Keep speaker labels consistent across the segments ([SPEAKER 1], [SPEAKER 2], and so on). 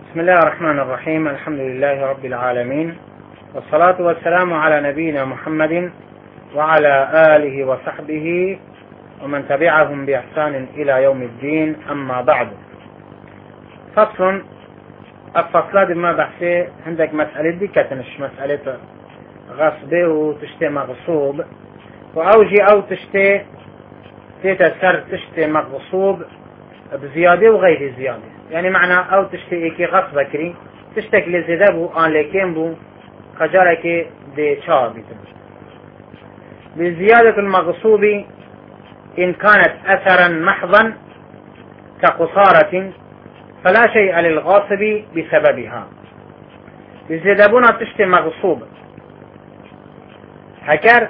[SPEAKER 1] بسم الله الرحمن الرحيم. الحمد لله رب العالمين، والصلاة والسلام على نبينا محمد وعلى آله وصحبه ومن تبعهم بإحسان إلى يوم الدين. أما بعد، فصل الفصلات ما بحثي عندك مسألة دي كتنش مسألة غصبه وتشتي مغصوب، وأوجي أو تشتي تتسر تشتي مغصوب بزيادة وغير زيادة، يعني معنى أو تشتي إيكي غصب كري تشتك لزدابو آن لكين بو خجارك دي شابتن. بزيادة المغصوب إن كانت أثرا محضا كقصارة فلا شيء للغاصب بسببها. بزدابونا تشتي مغصوب هكر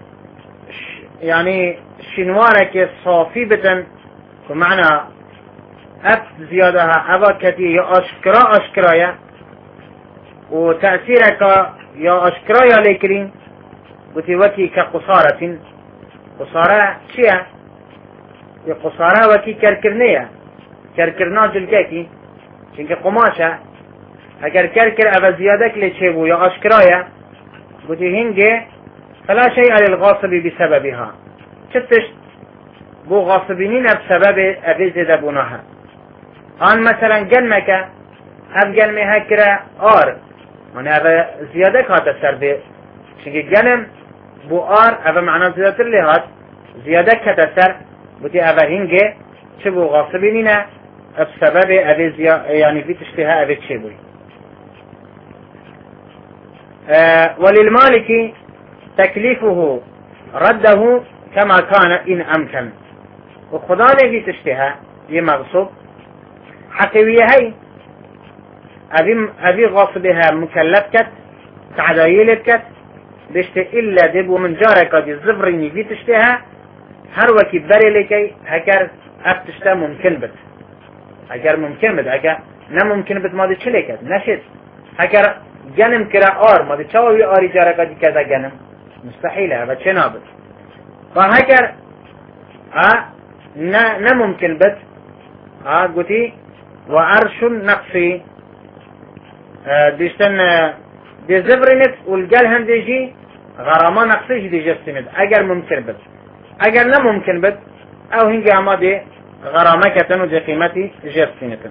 [SPEAKER 1] يعني شنوارك صافي بتن، ومعنى أب زيادها أبا كتي يا أشكرايا وتأثيرك يا أشكرايا لكرين وتوكي كقصارة. قصارة شيء يا قصارة وكي كركرنية كركرنا جلكاكي شنك قماشة أكر كركر أبا زيادك لتشيبو يا أشكرايا وتهنجي فلا شيء للغاصب بسببها. شتش بو غاصبينين بسبب أبي زدبونها. آن مثلا جنمك هف جنمي هكرا آر من هذا زيادة هات سر بي شنك جنم بو آر هذا معنى زيادة اللي هات زيادة هات سر بتي هذا هنجي شبو غاصبينين بسبب أبي يعني في تشتها أبي تشيبوي. وللمالك تكليفه رده كما كان إن أمكن. وخدا لغي تشتها يمغصب حقوية هاي أبي غاصبها مكلف كت تعدايلت كت بشتي إلا دبو من جارك دي الزفريني في تشتها هر وكي بري لكي هكر أب تشتها ممكن بت هكر ممكن بت هكر نممكن بت ما دي چلكت نشد هكر جنم كرا آر ما دي چاوي آري جارك دي كذا جنم مستحيل هذا چنابت. فهكر نممكن بت قلتي وعرش نقصي ديشتن دي زبرنت والجال هنديجي غراما نقصي دي جستند اگر ممكن بت اگر نممكن بت او هنجي اما دي غراما كتنو دي قيمتي جستند.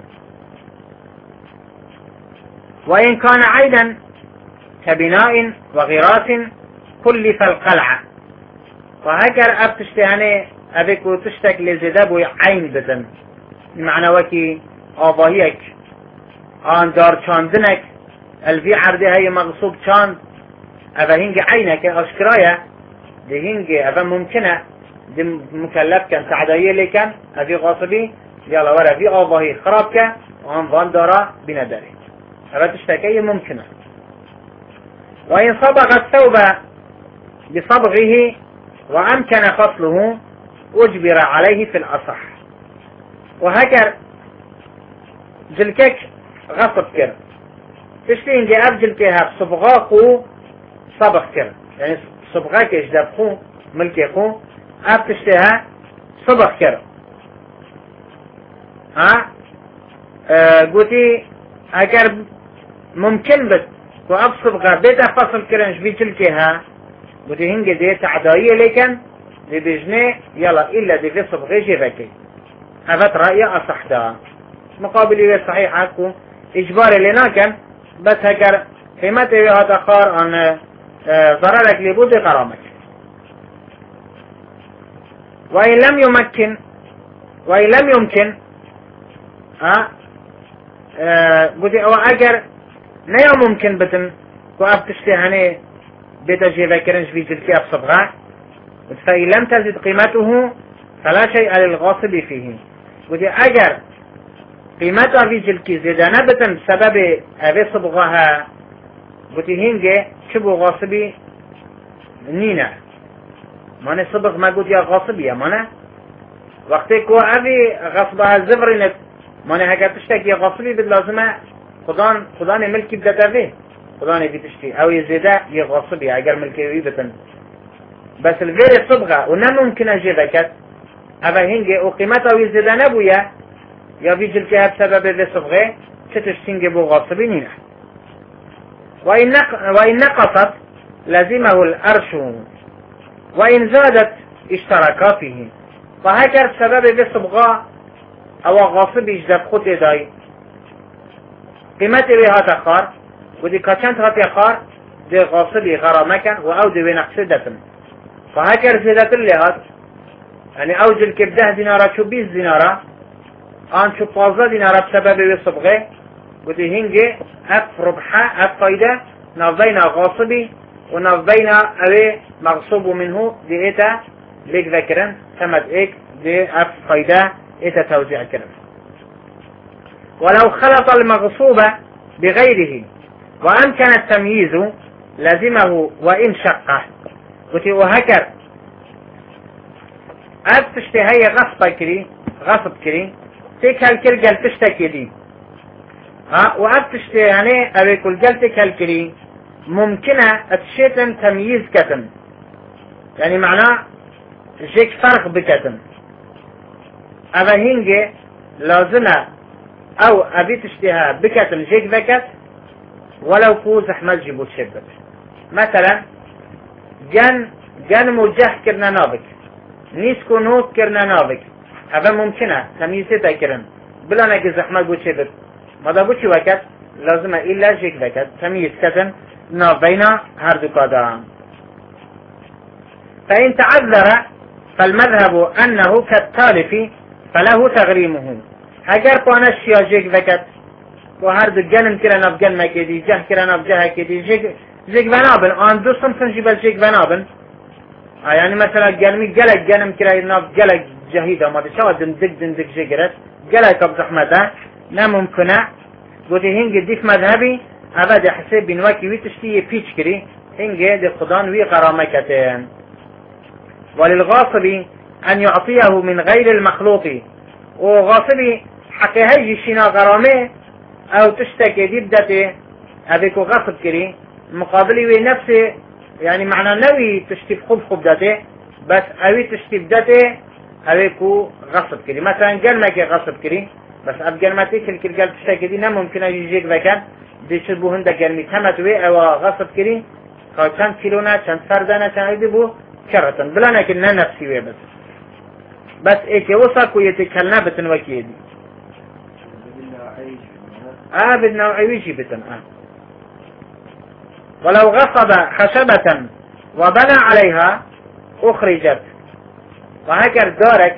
[SPEAKER 1] وإن كان عيدا كبناء وغراس كلف القلعة. وهكر اب تشتهني ابيكو تشتك لزدابو عين بدن معنى وكي آباهيك آن دار چاندنك الفي عرده هاي مغصوب چاند ابا هنگ عينك اشكرايا دي هنگ ابا ممكنة دي مكلف كان تعدايا لكن ابي غاصبي يلا ورا في آباهي خرابك وان فان دارا بنداره ابا تشتكي ممكنة. وإن صبغ الثوب بصبغه وأمكن فصله أجبر عليه في الأصح. وهكر جلكك غصب كر تشتين دي أب جلكها بصبغاقو صبغ كر يعني صبغاك اجدابخو ملكيخو أب تشتيها صبغ كر قوتي هكر ممكن بت وأب صبغا بيتا فصل كرنش في جلكها قوتي هنجي دي تعداية لكن دي بجنة يلا إلا دي في صبغي جيبكي هذا رأي أصح ده مقابل إيه صحيح هكو إجباري لناكن بس هكر قيمته هذا خار أن ضررك لبود غرامك. وإن لم يمكن بدي أو أجر نيا ممكن بتن وأب تشتهني بتجيب كرنش في تلك أبصبغة فإن لم تزد قيمته فلا شيء للغاصب فيه. ودي أجر قيمتها في جلكي زيدانة بتن بسبب أبي صبغها ودي هنجي شبو غاصبي نينا ماني صبغ ما قلت يا غاصبي يا مانا وقتي كو أبي غصبها زفرنت ماني هكا تشتكي يا غاصبي باللازمة خدان ملكي بدأ فيه خدان في تشتي أو يزيدا يا غاصبي أجر ملكي بتن بس الغير صبغة ونا ممكن أجي ذكت أبا هنجي وقيمتها ويزيدانة بويا يا في جلكها بسبب ذي صبغة تشتنج بو غاصبين. وإن نقصت لزمه الأرش، وإن زادت اشتركا فيه. فهكذا سبب بصبغاء أو غاصب يجدب خود داي قيمته بها تخار، ودي كاشنت هاتي خار دي غاصبي غرامكا وأو دي بنقصدة. فهكذا زيادة اللي هات يعني أوجل كبده دينارة شو 20 دينارة آن شو 15 دينارة بسبب بصبغه، ودي هنجي أف ربحة أف فايدة نافبين غاصبي ونافبين أوي مغصوب منه دي إيتا ليك ذكرن ثمت إيك دي أف فايدة إيتا توزيع كرن. ولو خلط المغصوب بغيره وأمكن التمييز لزمه وإن شقه. قلت وهكر أبتشتي هي غصب كري تيك هالكرجل تشتكي دي وأبتشتي يعني أبي كل جلتك هالكري ممكنة أتشيتم تمييز كتم، يعني معناه جيك فرق بكتم أبا هنجي لازمة أو أبي تشتيها بكتم جيك ذكت ولو فوز أحمد جيبو تشبت. مثلا جن موجه كرنا نابك نيسكو نوت كرنا نابك أبا ممكنة تمييزة كرن بلا نجز أحمد بو تشبت ماذا بوشي وقت لازم إلا جيك ذكت تمييز كتن نابينا هردو قادام. فإن تعذر فالمذهب أنه كالتالف فله تغريمه. هجر قوانا الشيا جيك ذكت وهردو جنم كرنا بجن مكيدي جه كرنا بجه كيدي جيك بنابن آن دو صنفن جبل جيك بنابن يعني مثلا جنم كرنا بجلق جهيدة ما تشاوى دندق جيكرت جلق ابو زحمته لا ممكنة. قوتي هنجي ديف مذهبي أبدا حسب بنواكي ويتشتي بيتش كري هنجي دي قدان وي غرامكتين. وللغاصب أن يعطيه من غير المخلوط، وغاصبي حقي هاي شنا غرامه أو تشتكي دي بدته أبيكو غصب كري مقابلي وي نفسه، يعني معنى نوي تشتي خب دته بس أوي تشتي بدته أبيكو غصب كري. مثلا قلمك غصب كري بس أبقلمتي كل قلب تشتكي دي ممكن يجيك ذكا دي شبو هندك قلمي تمت وي أو غصب كري كان كيلونا كان فردانا كان يدبو كرة بلا نكن نفسي وي بس إيكي وصاك ويتكلنا بتن وكيدي بالنوعي ويجي بتن ولو غصب خشبة وبنى عليها أخرجت. وهكذا دارك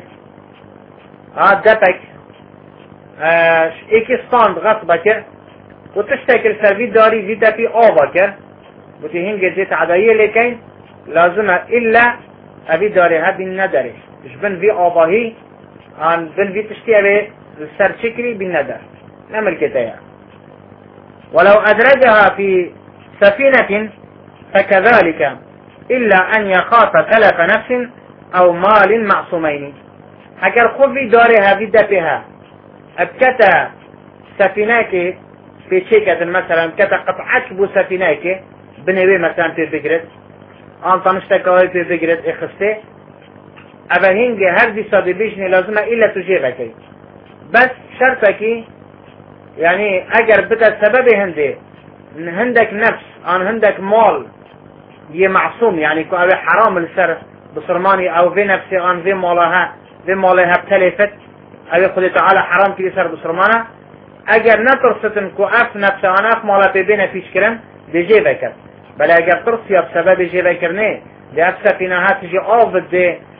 [SPEAKER 1] دتك إيكي ستاند غصبك وتشتكل سربي داري زيدا في آبك وتهنج زيت عداية لكين لازم إلا أبي داريها بالندر مش بن في آباهي عن بن في تشتي أبي السر شكري بالندر نعمل كتايا. ولو أدرجها في سفينة فكذلك إلا أن يخاف تلف نفس أو مال معصومين. حكر خذي دارها بدفها أبكتا سفيناك في شيكة مثلا كتا قطعك بو سفيناك بنوي مثلا في فكرة أنت نشتكوي في فكرة إخسته أبا هنجي هردي صدي بيجني لازمة إلا تجيبك بس شرطك يعني أجر بتا سبب هندك نفس أن هندك مال معصوم يعني كو أبي حرام السر بصرماني أو في نفسي أن في مالها بتلفت أبي خذي تعالى حرام كي سر بصرمانه أجر نترستن كو أف نفسي أنا أف مالا بيبينا فيش كرن دي جيبك بل أجر ترسي بسبب جيبك رني دي أف سفينها تجي آفد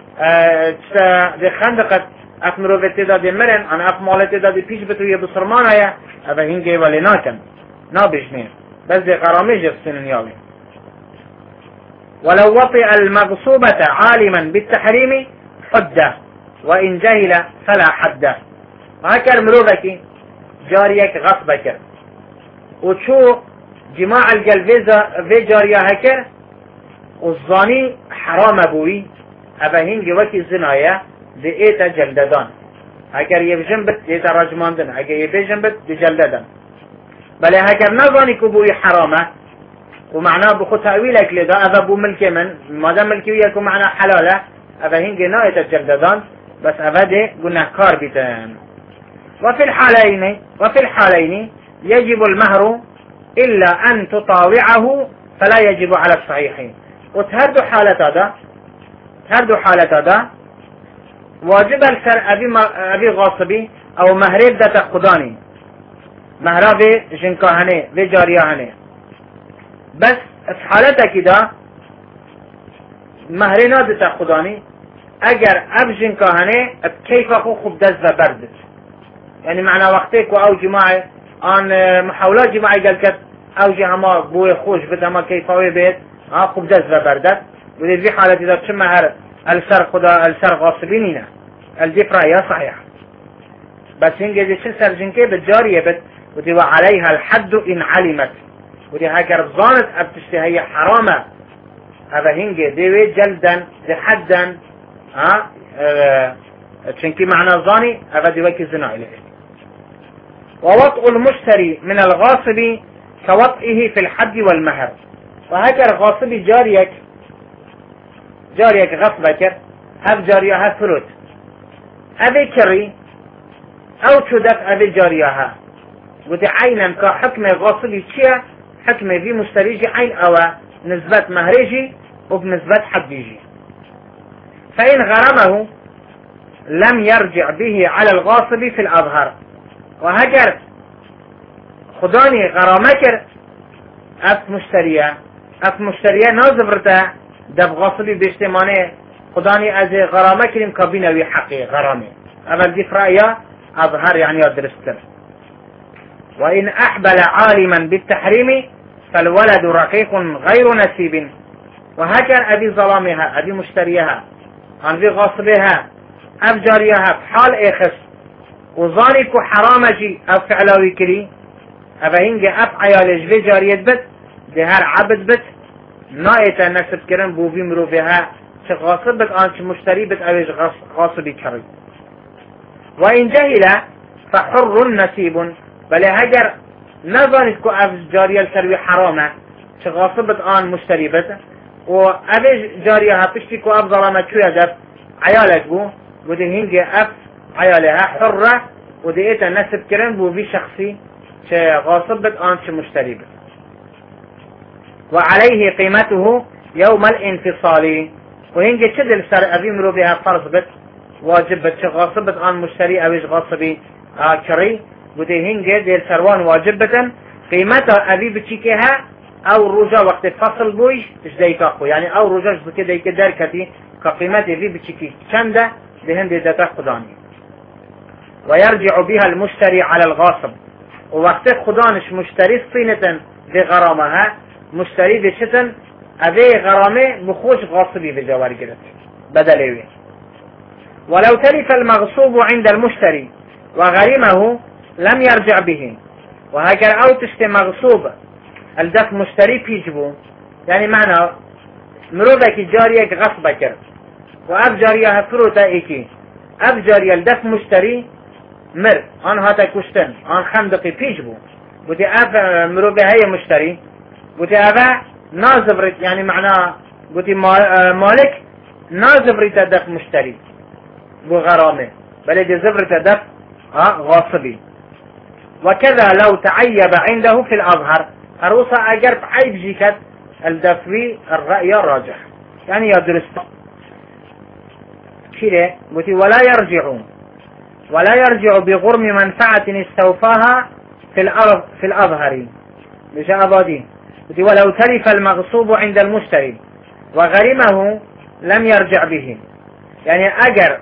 [SPEAKER 1] دي خندقت أف مروفت دا دي مرن أنا أف مالت دا دي بيش بتوية بصرمانه يا أبا هنجي ولي ناكن نابجنين بس دي غرامي جفسن يالي. ولو وطئ المغصوبة عالما بالتحريم حده وإن جهل فلا حده. هكذا مروفك جاريك غصبك وشو جماع القلب في جارية هكذا والظاني حرام أبوي أبا هنجي وكي زنايا دي إيتا جلددان هكذا يبجنبت إيتا رجماندن هكذا يبجنبت دي جلددان بل هكذا نظاني كبوي حرامة ومعناه بخو تأويلك لذا أبا بو ملكي من ماذا ملكي وياكو معناه حلالة أبا هنجي نايتا جلددان بس أبا دي قلنا كار بيتان. وفي الحالين يجب المهر إلا أن تطاوعه فلا يجب على الصحيح. وتهردو حالة هذا واجب السر أبي غاصبي أو مهرب دا تخداني مهرا في جنكاهنه في جاريهنه بس حالتك دا مهرنا دا تخداني اگر اب جنكاهنه كيف اخو خوب دست و برد يعني معنى وقتك و او جماعي آن محاولات جماعي قال كت او جي هما بوي خوش بد هما كيفاوي بيت خوب دست و بردت ودي في حالتي دا چه مهر السر غاصبينينا الدفرة صحيح بس هنجي شل سرجنكي بالجارية بت ودي وعليها الحد إن علمت ودي هاكر ظانت ابتشتهي حرامة هذا هنجي دي جلدا دي حدا تشنكي معنى ظاني هذا دي وكي زنا إليه. ووطء المشتري من الغاصب كوطئه في الحد والمهر. وهكر غاصبي جاريك غصبك هف جاريها فلوت أبي كري أو تدف أبي جاريها ودي عينا كحكم غاصبي شيء حكم في مشتريجي عين أو نسبة مهريجي وبنسبة حديجي. فإن غرمه لم يرجع به على الغاصب في الأظهر. وهجر خداني غرامكر أف مشترية نازبرتا دب غاصبي باجتمانه خداني از غرامكرم كابينوي حقي غرامي أول دي فرأيا أظهر يعني أدرستر. وإن أحبل عالما بالتحريم فالولد رقيق غير نسيب. وهكذا أبي ظلامها أبي مشتريها أبي غاصبها أب جاريها بحال إخس وظانك حرامجي أب فعلاوي كري أبا هنجي أب عيالج في جارية بت دهار عبد بت نايتا نسب كرن بوفي مروفها غاصب بت آنش مشتري بت أبيج غاصبي كري. وإن جهل فحر نسيب بل هجر نظانك أب جارية الكروي حرامة غاصب آن مشتري بت وأبي جاريها بشتكو أب ظلامة شو يدف عيالك بو ودي هنجي أب عيالها حرة ودي إيتا نسب كرن بو في شخصي غاصبت آنش مشتري بت. وعليه قيمته يوم الانفصال. وهنجي تشدل سر أبي مرو بها فرض بت واجب بت غاصبت آن مشتري أبيش غاصبي كري ودي هنجي دير سروان واجبة قيمته أبي بتشيكها او رجا وقت فصل بويش تجديك اخو يعني او رجاش بكي ديك دركتي كقيمتي في بتشكي چنده دهن ديتا خداني. ويرجع بها المشتري على الغاصب. ووقت خدانش مشتري صينة بغرامها مشتري بشتن ابي غرامه بخوش غاصبي بجوار قرد بدلوي. ولو تلف المغصوب عند المشتري وغرمه لم يرجع به. وهكذا او تشتي مغصوب الدف مشتري بيجبو يعني معنى مروبك جاريك غصب كر واب جاريها فروتا ايكي اب جاري الدف مشتري مر ان هاتا كشتن ان خندقي بيجبو بودي اب مروبة هي مشتري بودي ابا نازبرت يعني معنى بودي مالك نازبرت الدف مشتري بغرامه بل دي زبرت الدف غاصبي. وكذا لو تعيب عنده في الأظهر هروسا أجرب عيب جيكت الدفوي الرأي الراجح يعني يدرس كده بتي ولا يرجع بغرم منفعة استوفاها في الأظهر مش أبادي بتي ولو تلف المغصوب عند المشتري وغرمه لم يرجع به يعني أجر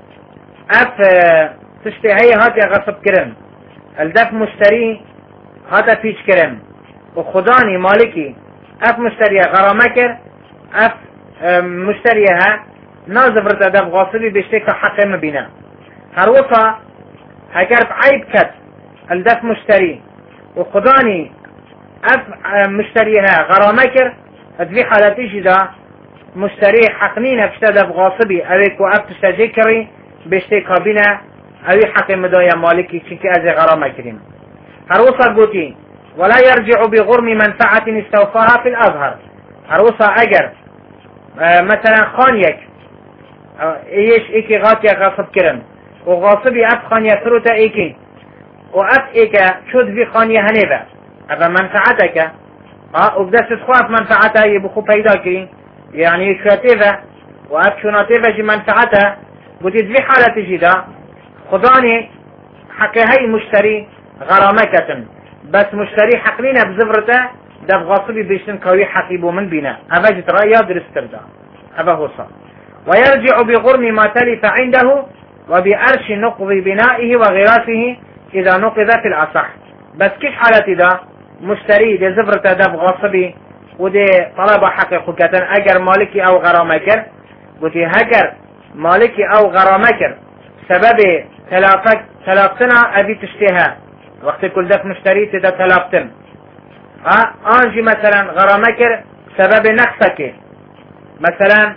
[SPEAKER 1] تشتهي هاتي غصب كرم الدف مشتري هاتا فيش كرم وخداني مالكي اف مشتريها غرامكر اف مشتريها نازفرت ادف غاصبي بيشتكى حقه مبينا هروسا هكرب عيب كت الدف مشتري وخداني اف مشتريها غرامكر ادفي حالتي جدا مشتري حقنين افشتدف غاصبي اويك واف تشتجكري بيشتكى بنا اوي حقه مدايا مالكي چنكي ازي غرامكرين هروسا قوتي ولا يرجع بغرم منفعة استوفاها في الأظهر هروسا أجر مثلا خانيك ايش ايكي غاتيا غاصب كرن وغاصبي أب خانيا فروتا ايكي وأف إيكا شد في خانية هنيبا أفا منفعتك وبدأ تدخواف منفعتها يبخو بيدا كرين يعني شواتيفا وأف شناتيفا جي منفعتها بودي في حالة جدا خداني حقي هاي مشتري غرامكة بس مشتري حقلينا بزفرته دف غاصبي بيشتن كوي حقيبو من بنا أفا جت رأيا درستردا أفا هو صار ويرجع بغرم ما تلف عنده وبأرش نقض بنائه وغراسه إذا نقض في الأصح بس كيش حالتي دا مشتري دي زفرته دف غاصبي ودي طلب حق خكة أجر مالكي أو غرامكر ودي هجر مالكي أو غرامكر سبب تلافتنا أبي تشتيها وقت كل دف مشتري تدا تلافتن أنجي مثلا غرامكر سبب نقصك مثلا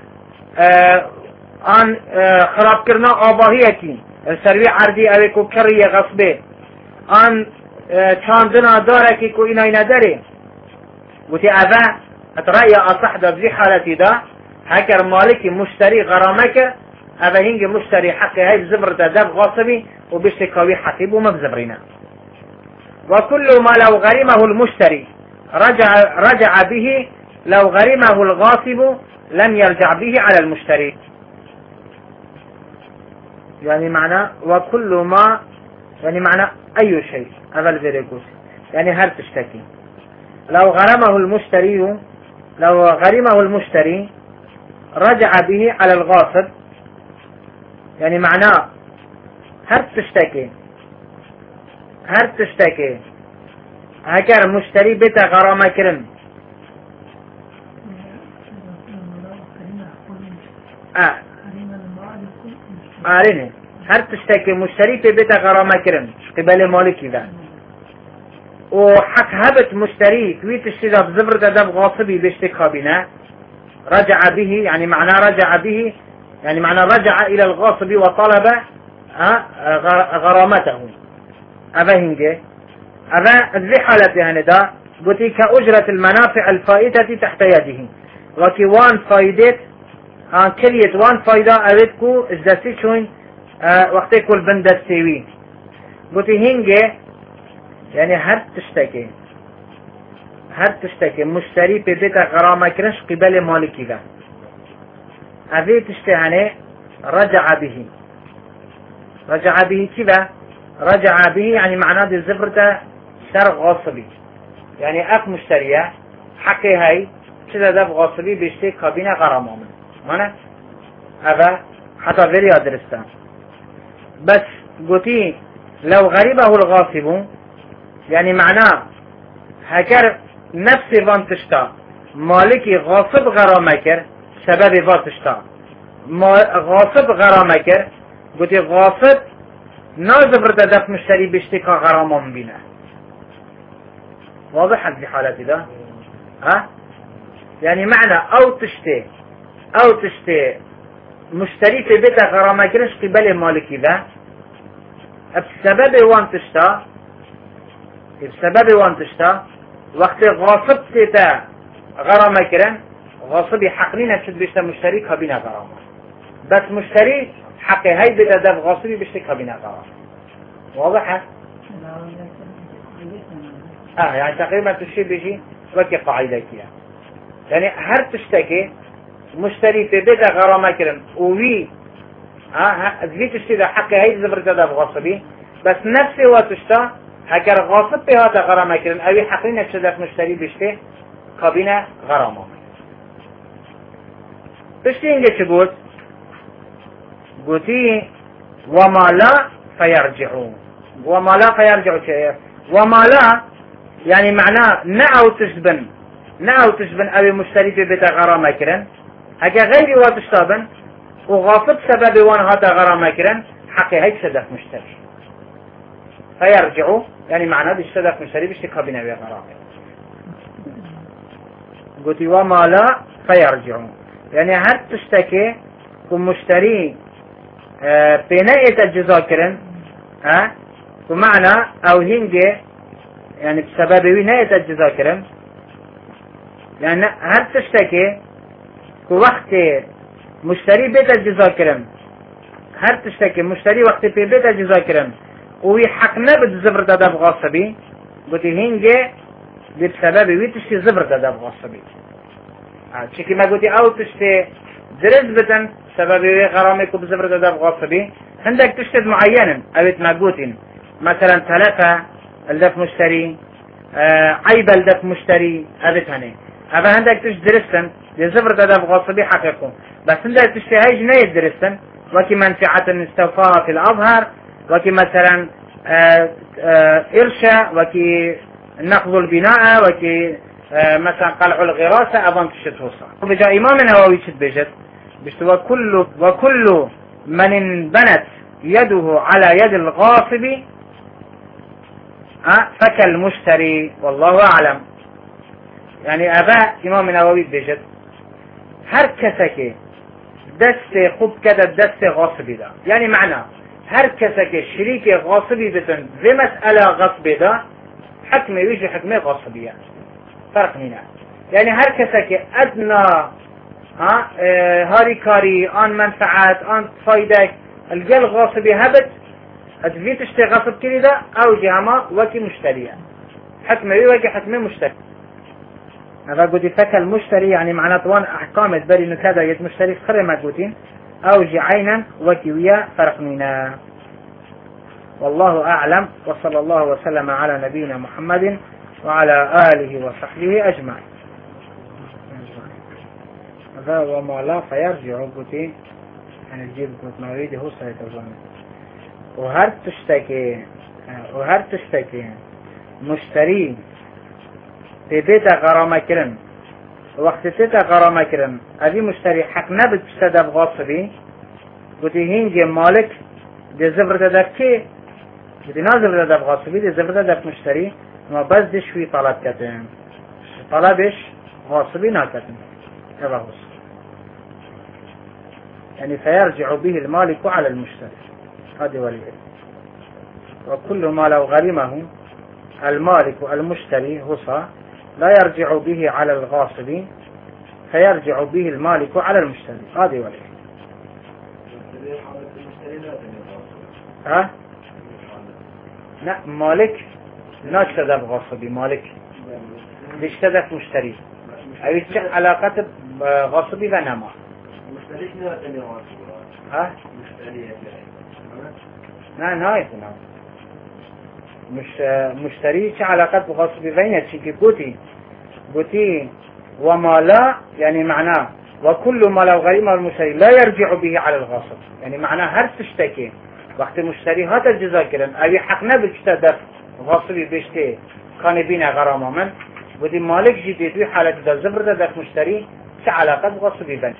[SPEAKER 1] خراب كرنا آباهيتي السروي عردي أبي كو كرية غصبه چاندنا داركي كو إنا داري وتي أبا أترأي أصح دا بزي حالتي دا هكر مالكي مشتري غرامكر أبا هنجي مشتري حقي هاي بزبر دب غاصبي وبيشتكاوي حقيب وما بزبرنا وكل ما لو غرمه المشتري رجع به لو غرمه الغاصب لم يرجع به على المشتري يعني معنى وكل ما يعني معنى أي شيء هذا الفيريكوس يعني هل تشتكي لو غرمه المشتري رجع به على الغاصب يعني معناه هل تشتكي هكذا مشتري بيتا غرامة كرم عاريني هل تشتكي مشتري بيتا غرامة كرم قبل مالكي ذا وحق هبت مشتري كويت الشيء بزبر دب غاصبي بيشتكى بنا رجع به يعني معناه رجع به يعني معنى رجع إلى الغاصب وطلب غرامته أبا هنجي أبا ذي حالة يعني دا قلت كأجرة المنافع الفائدة تحت يده وكي وان فايدت كريت وان فايدة أردكو ازدسي شوين وقت كل بندستيوي قلت هنجي يعني هر تشتكي مشتري ببيت غرامة كرنش قبل مالكي ذا هذه تشتهني رجع به كذا رجع به يعني معناه دي زفرته شر غاصبي يعني أك مشترية حقي هاي كذا دف غاصبي بيشتي كابينة غرامة مانا هذا حتى غير يدرسته بس قلتي لو غريبه الغاصب يعني معناه هكر نفس فان تشتا مالكي غاصب غرامة كر سبب فاتشتا غاصب غرامة كر قلت غاصب نازفر دف مشتري بيشتكى غرامة مبينة واضح هذه حالتي ده يعني معنى او تشتي مشتري في بيت غرامة كرش قبل مالكي ده بسبب وان تشتا وقت غاصب تيتا غرامة كرن غاصبي حقنين هشد بيشتا مشتري كابينة غرامة بس مشتري حقي هاي بدا دف غاصبي بيشتا كابينة غرامة واضحة؟ يعني تقريبا تشي بيجي وكي قاعدة كيا يعني هر تشتكي مشتري في بدا غرامة كرن ووي ذي تشتي ده حقي هاي زبرتا دف غاصبي بس نفسي واتشتا هكر غاصب في هذا غرامة كرن اوي حقنين هشد دف مشتري بيشتا كابينة غرامة تشتي انجا چه قلتي وما لا فيرجعون وما لا يعني معناه نعو تشبن اوي مشتري في بيت غرامة كرن هكا غيري واتشتابن وغاصب سبب وان هذا غرامة كرن حقي هيك صدق مشتري فيرجعوا يعني معناه دي صدق مشتري بيشتكى بنا غرامة قلتي وما لا فيرجعون يعني هل تشتكي كم مشتري بناية الجزاء كرن ومعنى او هنجي يعني بسبب بناية الجزاء كرن يعني هل تشتكي وقت مشتري بيت الجزاء كرن هل تشتكي مشتري وقت في بيت الجزاء كرن وهي حق نبت زبر دادب غاصبي قلتي هنجي دي بسبب ويتشتي زبر دادب غاصبي شكي ما قلتي او تشتي درز بتن سبب غرامك بزبر دادب غاصبي عندك تشتد معينا اويت ما قلتين مثلا 3 الدف مشتري عيب الدف مشتري اويت هني هذا عندك تشت درستن دي زبر دادب غاصبي حقيقون بس عندك تشتي هاي جناية درستن وكي منفعة استوفاها في الأظهر وكي مثلا إرشاء وكي نقض البناء وكي مثلا قلع الغراسة أظن تشت وصا وبجاء إمام النووي تشت بجد وكل من انبنت يده على يد الغاصب فكالمشتري والله أعلم. يعني أباء إمام النووي بجد هر كسك دست خوب كده دست غاصبي ده يعني معناه هر كسك شريك غاصبي بتن في مسألة غصب ده حكم يجي حكمه غاصبية يعني. فرق هنا يعني هر كسك أدنى هاري كاري آن منفعات آن فايدة الجل غاصبي هبت أدفي تشتي غاصب كده ده أو جهما وكي مشترية حكمه يجي حكمه مشتري. هذا قد فك المشتري يعني معناه طوان أحكام تبري إنه كذا يتمشتري خير ما قلتين أو عينا وكويا فرق منا. والله أعلم وصلى الله وسلم على نبينا محمد وعلى آله وصحبه أجمعين. هذا وما لا فيرجع قلتين يعني الجيب قلت نريد هو سيتظن وهر تشتكي مشتري تبيتا غرامة كرن وقت تيتا غرامة كرن أبي مشتري حق نبت بسدب غاصبي قلتي هنجي مالك دي زفر تدب كي قلتي نازل تدب غاصبي دي زفر تدب مشتري ما بس دي شوي طلب كتن طلبش غاصبي ناكتن هذا هو يعني فيرجع به المالك على المشتري هذه وليه. وكل ما لو غرمه المالك المشتري هصا لا يرجع به على الغاصب فيرجع به المالك على المشتري هذه وليه. لا مالك لا اشتدف غاصبي مالك اشتدف مشتري أي علاقة غاصبي ونما نعم هاي مش مشتري علاقة غاصبي بينه شيء قوتي وما لا يعني معناه وكل ما لو غريمه المشتري لا يرجع به على الغاصب يعني معناه هر تشتكي وقت مشتري هذا الجزاء كرن أي حقنا بالشتدف غاصبي بيشتي كان بينا غرامه من ودي مالك جديد في حالة ده زبر ده مشتري علاقة غاصبي بين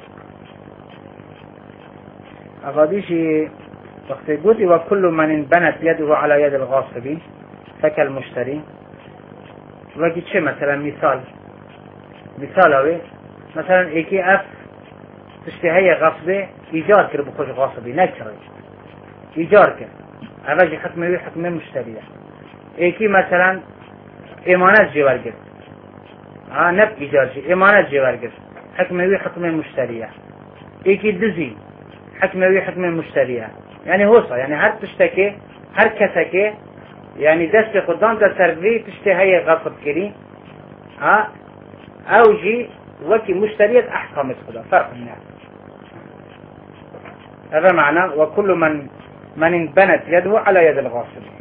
[SPEAKER 1] أغاديشي وقت قوتي وكل من انبنت يده على يد الغاصب فكالمشتري وقت شيء مثلا مثال اوي مثلا ايكي اف تشتهي غاصبي ايجار كر بخوش غاصبي نشري ايجار كر اواجي حكمه مشتريه ايكي مثلا امانات جوارجر نب ايجار جي امانات جوارجر حكمه مشتريه ايكي دزي حكمه مشتريه يعني هوصا يعني هر تشتكي هر كسكي يعني دست قدام دا سرفي تشتهي غصب كري او جي وكي مشترية احكام خدا فرق منها. هذا معنى وكل من انبنت يده على يد الغاصب